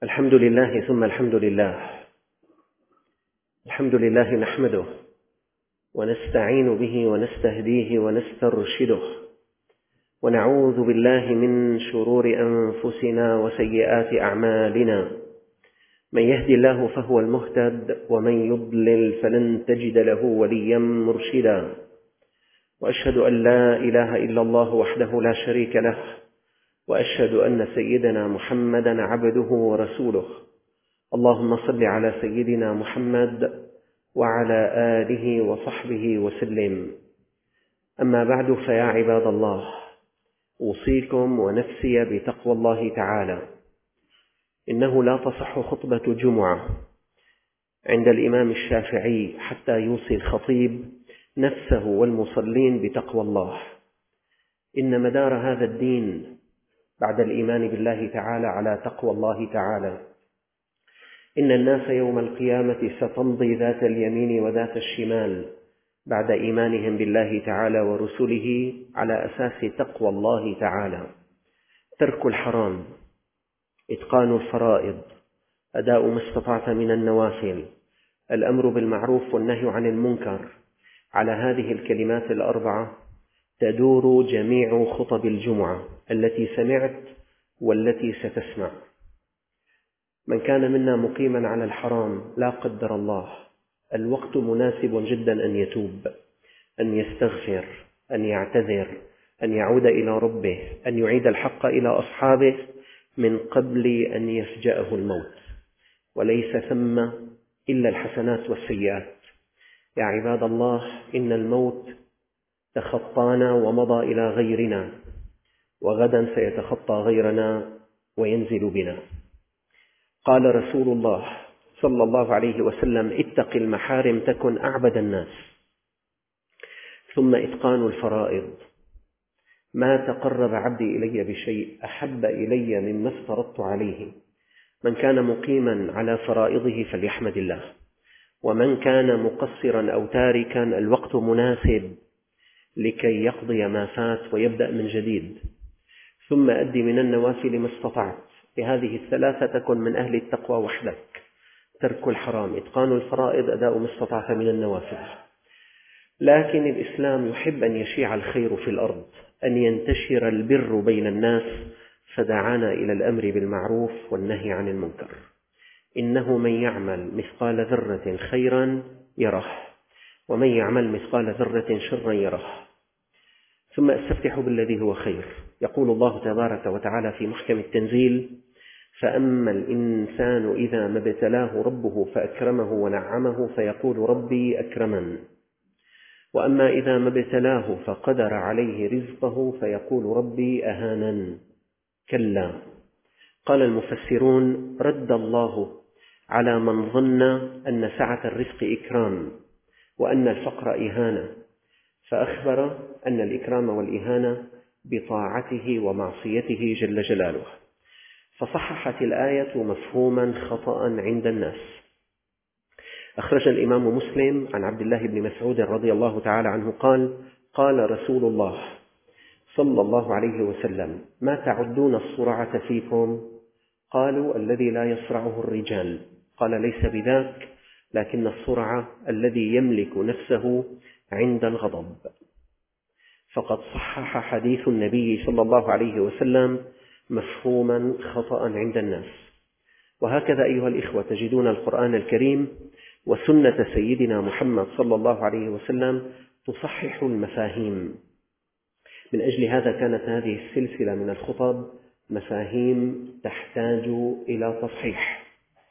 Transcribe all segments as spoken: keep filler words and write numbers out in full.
الحمد لله ثم الحمد لله الحمد لله نحمده ونستعين به ونستهديه ونسترشده ونعوذ بالله من شرور أنفسنا وسيئات أعمالنا. من يهد الله فهو المهتد ومن يضلل فلن تجد له وليا مرشدا، وأشهد أن لا إله إلا الله وحده لا شريك له، وأشهد أن سيدنا محمدا عبده ورسوله. اللهم صل على سيدنا محمد وعلى آله وصحبه وسلم. أما بعد، فيا عباد الله، أوصيكم ونفسي بتقوى الله تعالى. إنه لا تصح خطبة جمعة عند الإمام الشافعي حتى يوصي الخطيب نفسه والمصلين بتقوى الله. إن مدار هذا الدين بعد الإيمان بالله تعالى على تقوى الله تعالى. إن الناس يوم القيامة ستمضي ذات اليمين وذات الشمال بعد إيمانهم بالله تعالى ورسله على أساس تقوى الله تعالى: ترك الحرام، إتقان الفرائض، أداء ما استطعت من النوافل، الأمر بالمعروف والنهي عن المنكر. على هذه الكلمات الأربعة تدور جميع خطب الجمعة التي سمعت والتي ستسمع. من كان منا مقيما على الحرام لا قدر الله، الوقت مناسب جدا أن يتوب، أن يستغفر، أن يعتذر، أن يعود إلى ربه، أن يعيد الحق إلى أصحابه من قبل أن يفجأه الموت. وليس ثم إلا الحسنات والسيئات. يا عباد الله، إن الموت تخطانا ومضى إلى غيرنا، وغدا سيتخطى غيرنا وينزل بنا. قال رسول الله صلى الله عليه وسلم: اتق المحارم تكن أعبد الناس. ثم إتقان الفرائض: ما تقرب عبدي إلي بشيء أحب إلي مما افترضت عليه. من كان مقيما على فرائضه فليحمد الله، ومن كان مقصرا أو تاركا الوقت مناسب لكي يقضي ما فات ويبدأ من جديد. ثم أدي من النوافل ما استطعت. بهذه الثلاثة تكن من أهل التقوى وحدك: ترك الحرام، إتقان الفرائض، أداء ما استطعت من النوافل. لكن الإسلام يحب أن يشيع الخير في الأرض، أن ينتشر البر بين الناس، فدعانا إلى الأمر بالمعروف والنهي عن المنكر. إنه من يعمل مثقال ذرة خيرا يره، ومن يعمل مثقال ذرة شرا يره. ثم استفتح بالذي هو خير. يقول الله تبارك وتعالى في محكم التنزيل: فأما الإنسان إذا ما ابتلاه ربه فأكرمه ونعمه فيقول ربي أكرمن، وأما إذا ما ابتلاه فقدر عليه رزقه فيقول ربي أهانن. كلا. قال المفسرون: رد الله على من ظن أن سعة الرزق إكرام وأن الفقر إهانة، فأخبر أن الإكرام والإهانة بطاعته ومعصيته جل جلاله. فصححت الآية مفهوما خطأ عند الناس. أخرج الإمام مسلم عن عبد الله بن مسعود رضي الله تعالى عنه قال: قال رسول الله صلى الله عليه وسلم: ما تعدون الصرعة فيكم؟ قالوا: الذي لا يصرعه الرجال. قال: ليس بذاك، لكن الصرعة الذي يملك نفسه عند الغضب. فقد صحح حديث النبي صلى الله عليه وسلم مفهوما خطأ عند الناس. وهكذا أيها الإخوة تجدون القرآن الكريم وسنة سيدنا محمد صلى الله عليه وسلم تصحح المفاهيم. من أجل هذا كانت هذه السلسلة من الخطب مفاهيم تحتاج إلى تصحيح.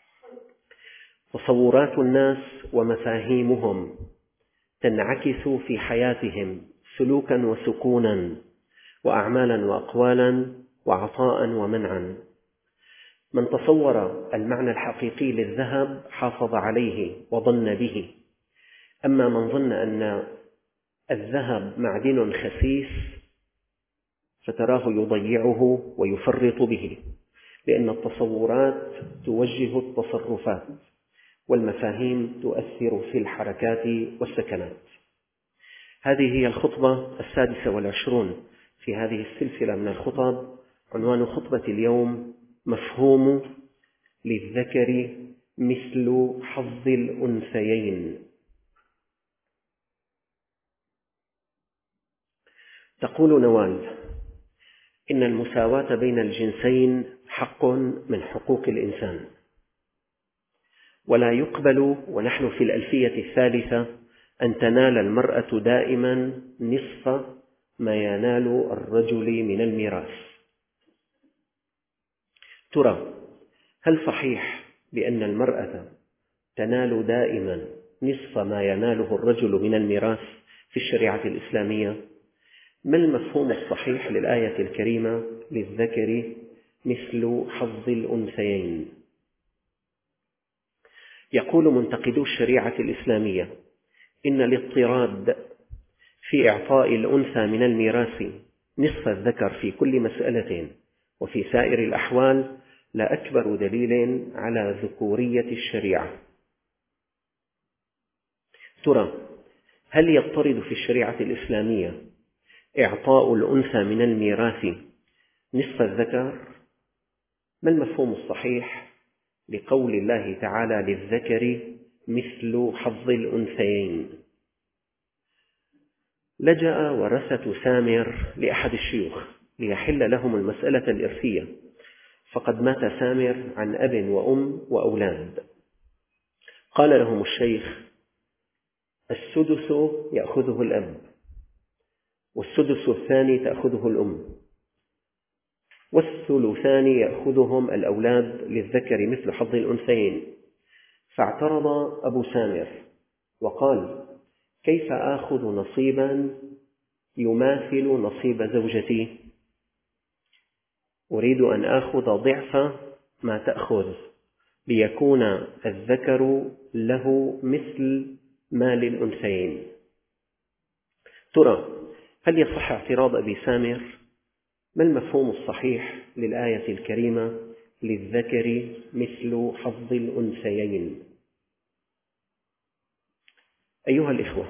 تصورات الناس ومفاهيمهم تنعكس في حياتهم سلوكا وسكونا، وأعمالا وأقوالا، وعطاء ومنعا. من تصور المعنى الحقيقي للذهب حافظ عليه وظن به، أما من ظن أن الذهب معدن خسيس فتراه يضيعه ويفرط به، لأن التصورات توجه التصرفات، والمفاهيم تؤثر في الحركات والسكنات. هذه هي الخطبة السادسة والعشرون في هذه السلسلة من الخطب. عنوان خطبة اليوم: مفهوم للذكر مثل حظ الأنثيين. تقول نوال: إن المساواة بين الجنسين حق من حقوق الإنسان، ولا يقبل ونحن في الألفية الثالثة أن تنال المرأة دائما نصف ما ينال الرجل من الميراث. ترى، هل صحيح بأن المرأة تنال دائما نصف ما يناله الرجل من الميراث في الشريعة الإسلامية؟ ما المفهوم الصحيح للآية الكريمة للذكر مثل حظ الأنثيين؟ يقول منتقدو الشريعة الإسلامية إن الاضطراد في إعطاء الأنثى من الميراث نصف الذكر في كل مسألة وفي سائر الأحوال لا أكبر دليل على ذكورية الشريعة. ترى، هل يضطرد في الشريعة الإسلامية إعطاء الأنثى من الميراث نصف الذكر؟ ما المفهوم الصحيح لقول الله تعالى للذكر مثل حظ الأنثيين؟ لجأ ورثة سامر لأحد الشيوخ ليحل لهم المسألة الإرثية، فقد مات سامر عن أب وأم وأولاد. قال لهم الشيخ: السدس يأخذه الأب، والسدس الثاني تأخذه الأم، والثلثان يأخذهم الأولاد للذكر مثل حظ الأنثيين. فاعترض أبو سامر وقال: كيف آخذ نصيبا يماثل نصيب زوجتي؟ أريد أن آخذ ضعف ما تأخذ ليكون الذكر له مثل ما للأنثيين. ترى، هل يصح اعتراض أبي سامر؟ ما المفهوم الصحيح للآية الكريمة للذكر مثل حظ الأنثيين؟ أيها الإخوة،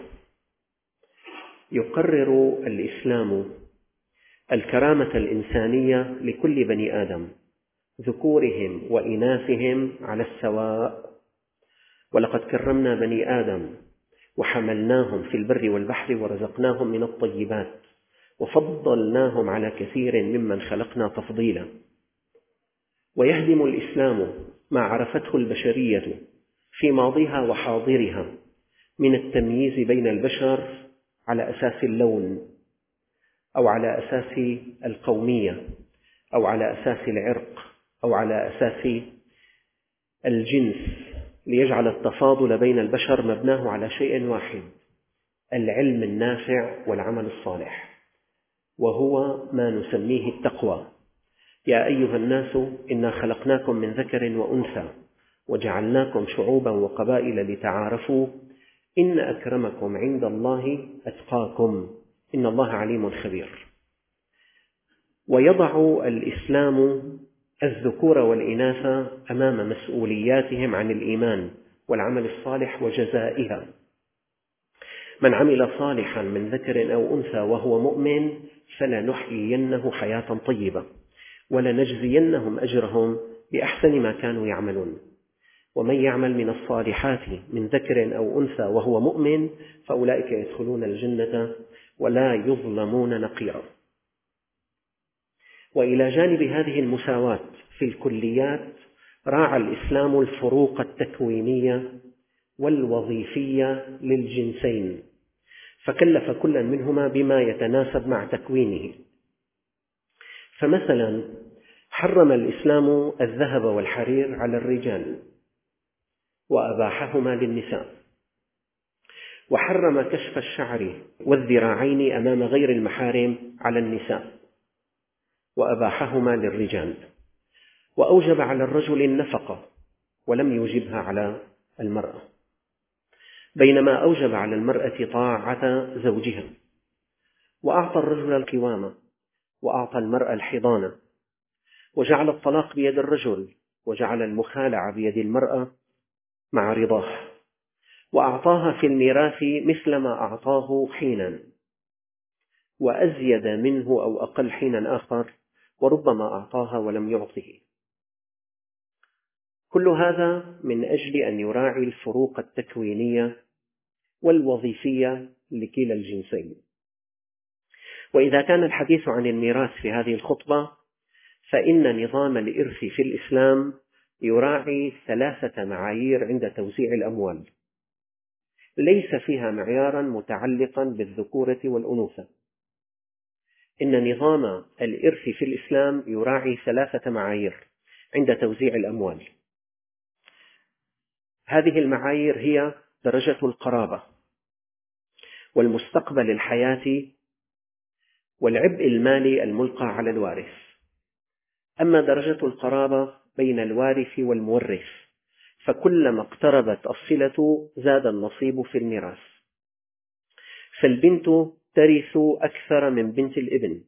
يقرر الإسلام الكرامة الإنسانية لكل بني آدم، ذكورهم وإناثهم على السواء. ولقد كرمنا بني آدم وحملناهم في البر والبحر ورزقناهم من الطيبات وفضلناهم على كثير ممن خلقنا تفضيلا. ويهدم الإسلام ما عرفته البشرية في ماضيها وحاضرها من التمييز بين البشر على أساس اللون أو على أساس القومية أو على أساس العرق أو على أساس الجنس، ليجعل التفاضل بين البشر مبناه على شيء واحد: العلم النافع والعمل الصالح، وهو ما نسميه التقوى. يا أيها الناس إنا خلقناكم من ذكر وأنثى وجعلناكم شعوبا وقبائل لتعارفوا إن أكرمكم عند الله أتقاكم إن الله عليم خبير. ويضع الإسلام الذكور والإناث أمام مسؤولياتهم عن الإيمان والعمل الصالح وجزائها. من عمل صالحا من ذكر أو أنثى وهو مؤمن فلنحيينه حياة طيبة ولنجزينهم أجرهم بأحسن ما كانوا يعملون. ومن يعمل من الصالحات من ذكر أو أنثى وهو مؤمن فأولئك يدخلون الجنة ولا يظلمون نقيرا. وإلى جانب هذه المساواة في الكليات راعى الإسلام الفروق التكوينية والوظيفية للجنسين، فكلف كلا منهما بما يتناسب مع تكوينه. فمثلا حرم الإسلام الذهب والحرير على الرجال وأباحهما للنساء، وحرم كشف الشعر والذراعين أمام غير المحارم على النساء وأباحهما للرجال، وأوجب على الرجل النفقة ولم يوجبها على المرأة، بينما أوجب على المرأة طاعة زوجها، وأعطى الرجل القوامة وأعطى المرأة الحضانة، وجعل الطلاق بيد الرجل وجعل المخالعة بيد المرأة مع رضاه، وأعطاها في الميراث مثل ما أعطاه حينا وأزيد منه أو أقل حينا آخر، وربما أعطاها ولم يعطه. كل هذا من أجل أن يراعي الفروق التكوينية والوظيفية لكلا الجنسين. وإذا كان الحديث عن الميراث في هذه الخطبة، فإن نظام الإرث في الإسلام يراعي ثلاثة معايير عند توزيع الأموال، ليس فيها معيارا متعلقا بالذكورة والأنوثة. إن نظام الإرث في الإسلام يراعي ثلاثة معايير عند توزيع الأموال. هذه المعايير هي درجة القرابة، والمستقبل الحياتي، والعبء المالي الملقى على الوارث. أما درجة القرابة بين الوارث والمورث، فكلما اقتربت الصلة زاد النصيب في الميراث. فالبنت ترث أكثر من بنت الابن،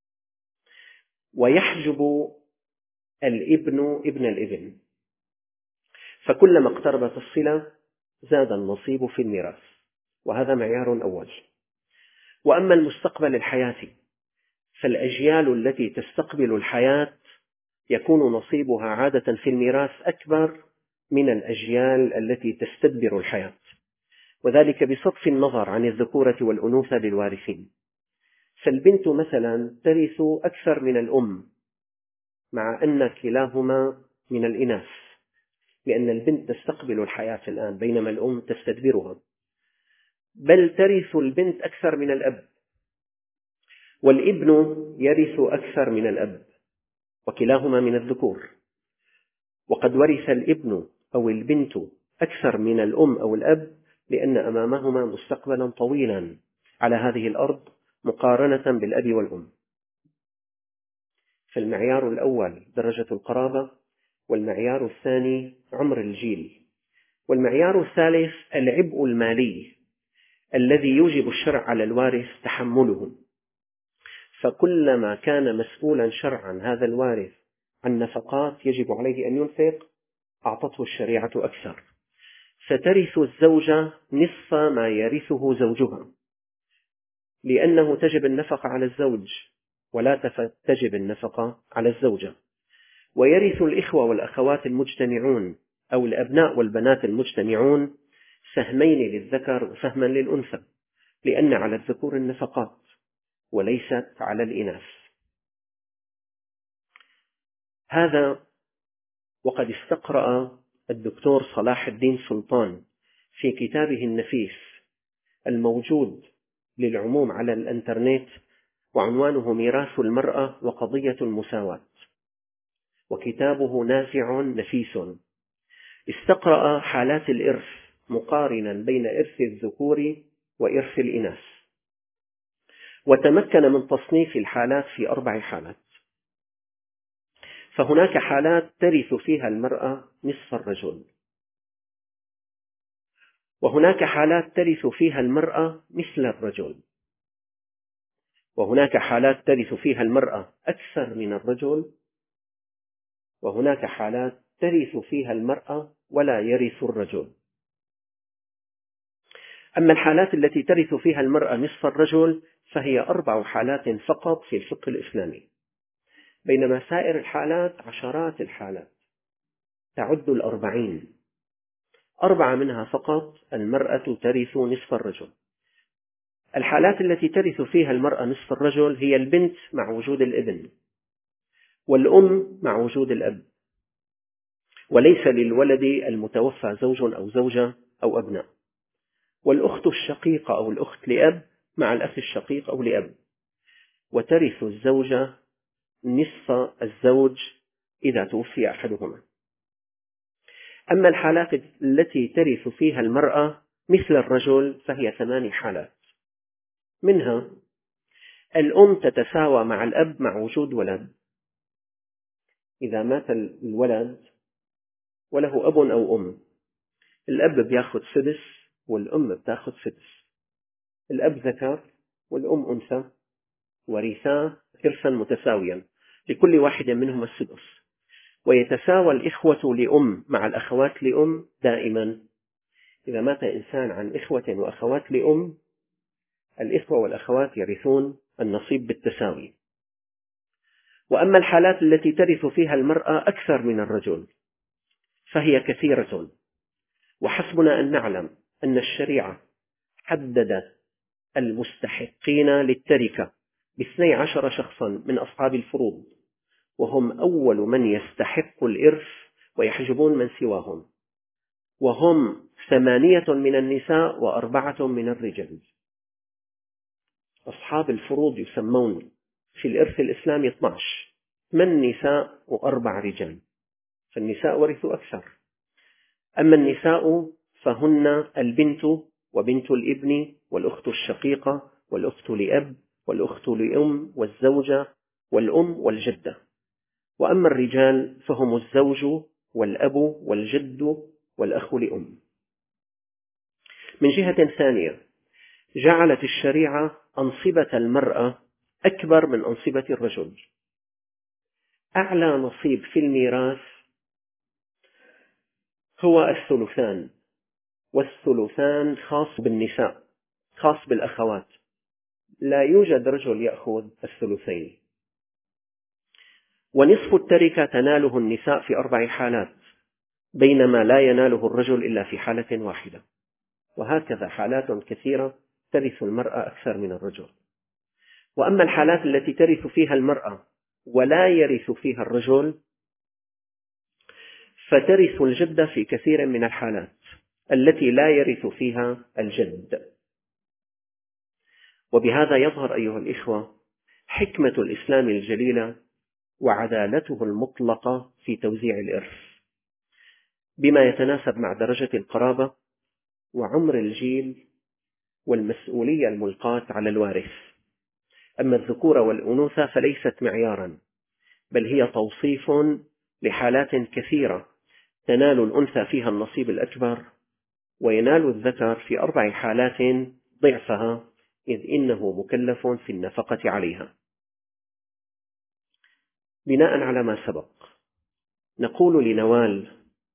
ويحجب الابن ابن الابن، فكلما اقتربت الصلة زاد النصيب في الميراث، وهذا معيار أول. وأما المستقبل الحياتي، فالأجيال التي تستقبل الحياة يكون نصيبها عادة في الميراث أكبر من الأجيال التي تستدبر الحياة، وذلك بصرف النظر عن الذكورة والأنوثة للوارثين. فالبنت مثلا ترث أكثر من الأم، مع أن كلاهما من الإناث، لأن البنت تستقبل الحياة الآن بينما الأم تستدبرها. بل ترث البنت أكثر من الأب، والابن يرث أكثر من الأب، وكلاهما من الذكور. وقد ورث الابن أو البنت أكثر من الأم أو الأب لأن أمامهما مستقبلا طويلا على هذه الأرض مقارنة بالأب والأم. فالمعيار الأول درجة القرابة، والمعيار الثاني عمر الجيل، والمعيار الثالث العبء المالي الذي يوجب الشرع على الوارث تحمله. فكلما كان مسؤولا شرعا هذا الوارث عن نفقات يجب عليه أن ينفق، أعطته الشريعة أكثر. فترث الزوجة نصف ما يرثه زوجها، لأنه تجب النفقة على الزوج ولا تجب النفقة على الزوجة. ويرث الإخوة والأخوات المجتمعون أو الأبناء والبنات المجتمعون سهمين للذكر وسهما للأنثى، لأن على الذكور النفقات وليست على الإناث. هذا وقد استقرأ الدكتور صلاح الدين سلطان في كتابه النفيس الموجود للعموم على الإنترنت، وعنوانه ميراث المرأة وقضية المساواة، وكتابه نافع نفيس. استقرأ حالات الإرث مقارنا بين إرث الذكور وإرث الإناث، وتمكن من تصنيف الحالات في أربع حالات. فهناك حالات ترث فيها المرأة نصف الرجل، وهناك حالات ترث فيها المرأة مثل الرجل، وهناك حالات ترث فيها المرأة أكثر من الرجل، وهناك حالات ترث فيها المرأة ولا يرث الرجل. أما الحالات التي ترث فيها المرأة نصف الرجل فهي أربع حالات فقط في الفقه الإسلامي، بينما سائر الحالات عشرات الحالات تعد الأربعين. أربعة منها فقط المرأة ترث نصف الرجل. الحالات التي ترث فيها المرأة نصف الرجل هي البنت مع وجود الابن، والأم مع وجود الأب، وليس للولد المتوفى زوج أو زوجة أو أبناء، والأخت الشقيقة أو الأخت لأب مع الأخ الشقيق أو لأب. وترث الزوجة نصف الزوج إذا توفي أحدهما. أما الحالات التي ترث فيها المرأة مثل الرجل فهي ثماني حالات، منها الأم تتساوى مع الأب مع وجود ولد. إذا مات الولد وله أب أو أم، الأب بياخذ سدس والأم بتاخذ سدس. الأب ذكر والأم أنثى، ورثاه إرثا متساويا لكل واحد منهما السدس. ويتساوى الإخوة لأم مع الأخوات لأم دائما. إذا مات إنسان عن إخوة وأخوات لأم، الإخوة والأخوات يرثون النصيب بالتساوي. وأما الحالات التي ترث فيها المرأة أكثر من الرجل، فهي كثيرة، وحسبنا أن نعلم أن الشريعة حددت المستحقين للتركة باثني عشر شخصا من أصحاب الفروض، وهم أول من يستحق الإرث ويحجبون من سواهم، وهم ثمانية من النساء وأربعة من الرجال. أصحاب الفروض يسمون في الإرث الإسلامي اثني عشر، من نساء وأربع رجال، فالنساء ورثوا أكثر. أما النساء فهن البنت وبنت الابن والأخت الشقيقة والأخت لأب والأخت لأم والزوجة والأم والجدة. وأما الرجال فهم الزوج والأب والجد والأخ لأم. من جهة ثانية جعلت الشريعة أنصبة المرأة أكبر من أنصبة الرجل. أعلى نصيب في الميراث هو الثلثان، والثلثان خاص بالنساء، خاص بالأخوات، لا يوجد رجل يأخذ الثلثين. ونصف التركة تناله النساء في أربع حالات، بينما لا يناله الرجل إلا في حالة واحدة. وهكذا حالات كثيرة ترث المرأة أكثر من الرجل. وأما الحالات التي ترث فيها المرأة ولا يرث فيها الرجل فترث الجدة في كثير من الحالات التي لا يرث فيها الجد. وبهذا يظهر أيها الإخوة حكمة الإسلام الجليلة وعدالته المطلقة في توزيع الإرث، بما يتناسب مع درجة القرابة وعمر الجيل والمسؤولية الملقاة على الوارث. أما الذكور والأنوثة فليست معيارا، بل هي توصيف لحالات كثيرة تنال الأنثى فيها النصيب الأكبر، وينال الذكر في أربع حالات ضعفها، إذ إنه مكلف في النفقة عليها. بناء على ما سبق نقول لنوال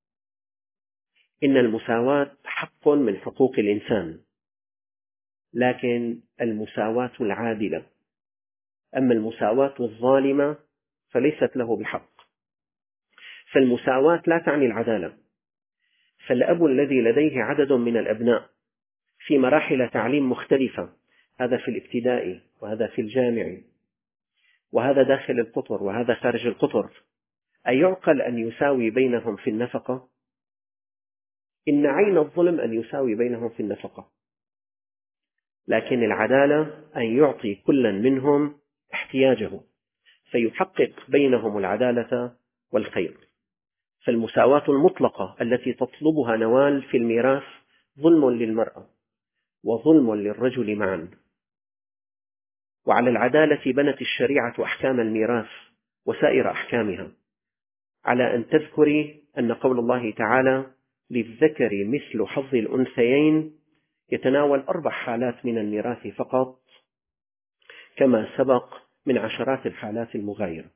إن المساواة حق من حقوق الإنسان، لكن المساواة العادلة. أما المساواة الظالمة فليست له بحق. فالمساواة لا تعني العدالة. فالأب الذي لديه عدد من الأبناء في مراحل تعليم مختلفة، هذا في الابتدائي وهذا في الجامعي وهذا داخل القطر وهذا خارج القطر، أيعقل أن يساوي بينهم في النفقة؟ إن عين الظلم أن يساوي بينهم في النفقة، لكن العدالة أن يعطي كلا منهم احتياجه فيحقق بينهم العدالة والخير. فالمساواة المطلقة التي تطلبها نوال في الميراث ظلم للمرأة وظلم للرجل معا. وعلى العدالة بنت الشريعة أحكام الميراث وسائر أحكامها، على أن تذكري أن قول الله تعالى للذكر مثل حظ الأنثيين يتناول أربع حالات من الميراث فقط، كما سبق من عشرات الحالات المغايرة.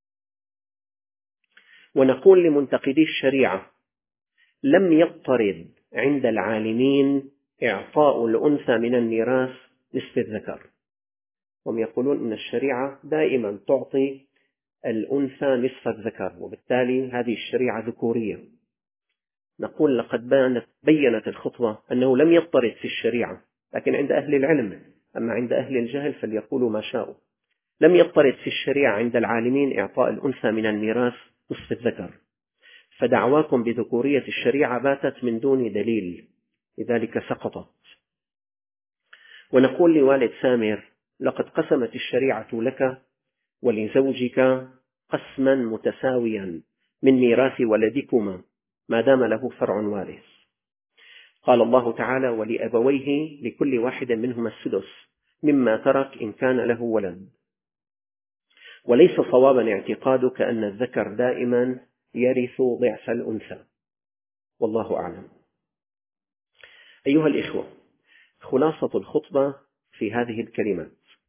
ونقول لمنتقدي الشريعة لم يضطرد عند العالمين إعطاء الأنثى من الميراث نصف الذكر، هم يقولون إن الشريعة دائما تعطي الأنثى نصف الذكر، وبالتالي هذه الشريعة ذكورية. نقول لقد بينت الخطبة أنه لم يضطرد في الشريعة، لكن عند أهل العلم. أما عند أهل الجهل فليقولوا ما شاءوا. لم يضطرد في الشريعة عند العالمين إعطاء الأنثى من الميراث نصف الذكر، فدعواكم بذكورية الشريعة باتت من دون دليل، لذلك سقطت. ونقول لوالد سامر لقد قسمت الشريعة لك ولزوجك قسما متساويا من ميراث ولدكما ما دام له فرع وارث. قال الله تعالى ولأبويه لكل واحد منهما السدس مما ترك إن كان له ولد. وليس صوابا اعتقادك أن الذكر دائما يرث ضعف الأنثى، والله أعلم. أيها الإخوة، خلاصة الخطبة في هذه الكلمات: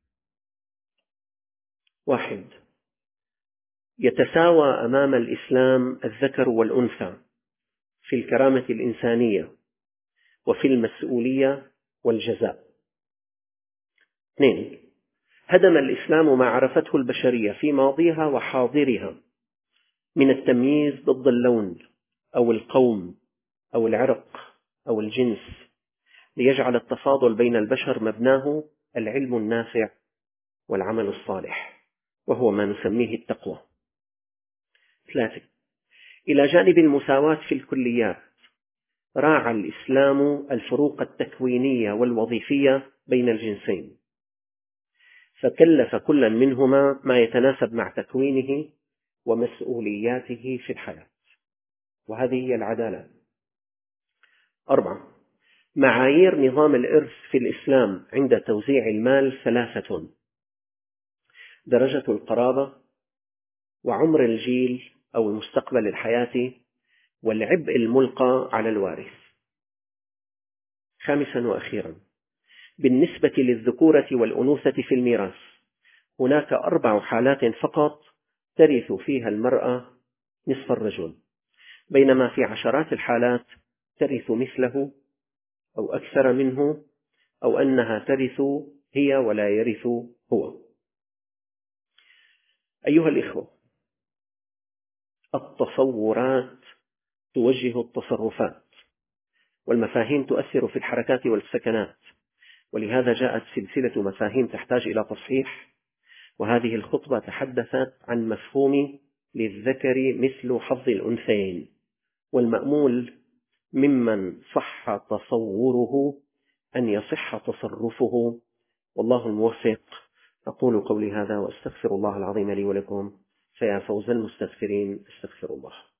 واحد، يتساوى أمام الإسلام الذكر والأنثى في الكرامة الإنسانية وفي المسؤولية والجزاء. اثنين، هدم الإسلام ما عرفته البشرية في ماضيها وحاضرها من التمييز ضد اللون أو القوم أو العرق أو الجنس، ليجعل التفاضل بين البشر مبناه العلم النافع والعمل الصالح، وهو ما نسميه التقوى. ثلاثة، إلى جانب المساواة في الكليات، راعى الإسلام الفروق التكوينية والوظيفية بين الجنسين، فكلف كلا منهما ما يتناسب مع تكوينه ومسؤولياته في الحياة، وهذه هي العدالة. أربعة، معايير نظام الإرث في الإسلام عند توزيع المال ثلاثة: درجة القرابة، وعمر الجيل أو المستقبل الحياتي، والعبء الملقى على الوارث. خامسا وأخيرا، بالنسبة للذكورة والأنوثة في الميراث، هناك أربع حالات فقط ترث فيها المرأة نصف الرجل، بينما في عشرات الحالات ترث مثله أو أكثر منه، أو أنها ترث هي ولا يرث هو. أيها الإخوة، التصورات توجه التصرفات، والمفاهيم تؤثر في الحركات والسكنات، ولهذا جاءت سلسلة مفاهيم تحتاج إلى تصحيح، وهذه الخطبة تحدثت عن مفهوم للذكر مثل حظ الأنثيين، والمأمول ممن صح تصوره أن يصح تصرفه، والله الموفق. أقول قولي هذا وأستغفر الله العظيم لي ولكم، فيا فوز المستغفرين، استغفر الله.